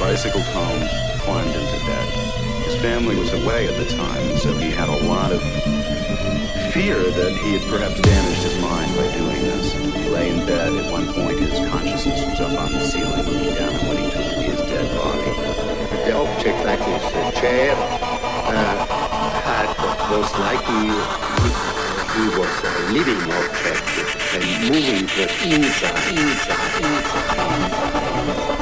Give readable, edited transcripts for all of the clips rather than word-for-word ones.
bicycled home, climbed into bed. His family was away at the time, and so he had a lot of fear that he had perhaps damaged his mind by doing this. He lay in bed. At one point, his consciousness was up on the ceiling, looking down at what he took to be his dead body. The object, like this chair, was likely he was a living object and moving to inside.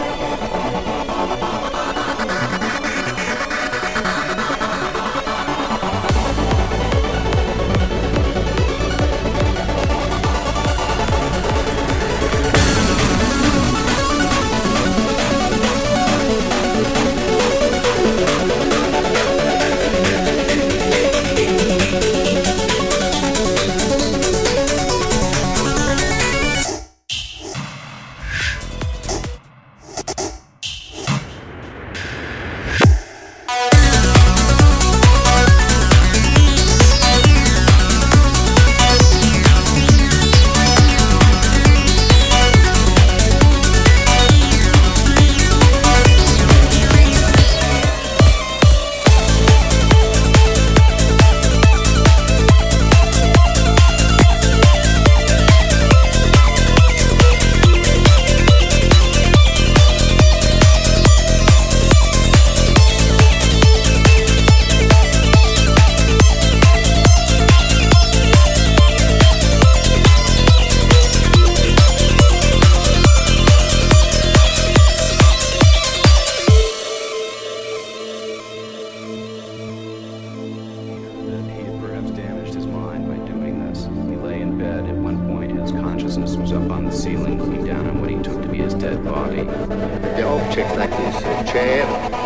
Was up on the ceiling, looking down on what he took to be his dead body. The object, like this chair,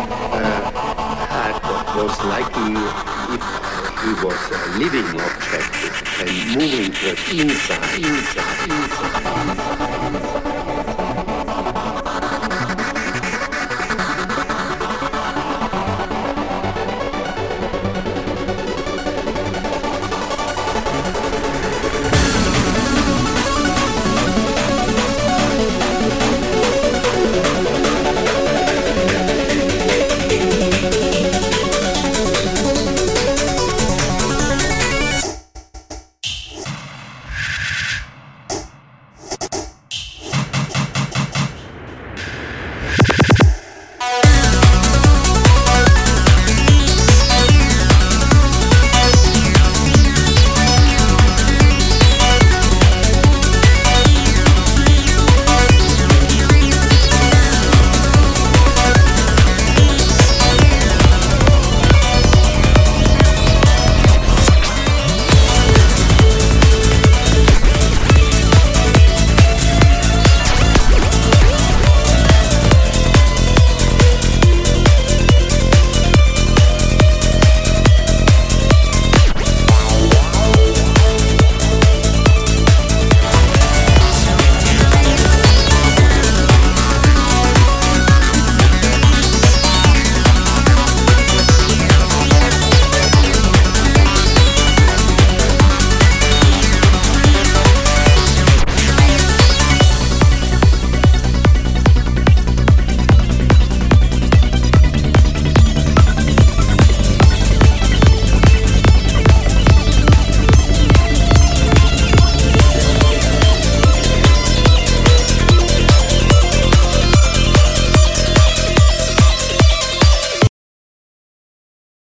was likely if he was a living object and moving to inside.